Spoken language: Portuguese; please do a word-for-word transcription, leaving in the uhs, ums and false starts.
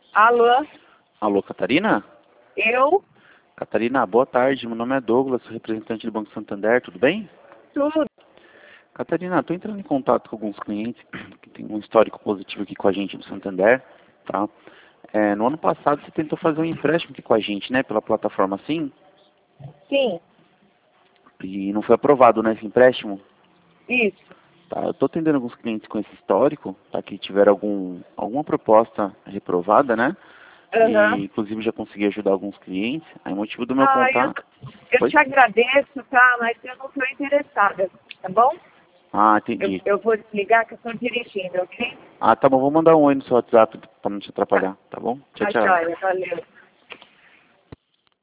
Alô? Alô, Catarina? Eu? Catarina, boa tarde. Meu nome é Douglas, sou representante do Banco Santander, tudo bem? Tudo. Catarina, estou entrando em contato com alguns clientes que têm um histórico positivo aqui com a gente do Santander, tá? É, no ano passado você tentou fazer um empréstimo aqui com a gente, né, pela plataforma Sim, Sim, e não foi aprovado, né, esse empréstimo? isso. Tá, eu estou atendendo alguns clientes com esse histórico, tá, que tiveram algum, alguma proposta reprovada, né? Aham. E inclusive já consegui ajudar alguns clientes. Aí o motivo do meu Ah, eu, contato. eu Oi? te agradeço, tá? Mas eu não estou interessada, tá bom? Ah, Eu, entendi. eu vou desligar que eu estou dirigindo, ok? Ah, tá bom, vou mandar um oi no seu WhatsApp pra não te Tá, atrapalhar, tá bom? Tchau, tá tchau. joia, valeu.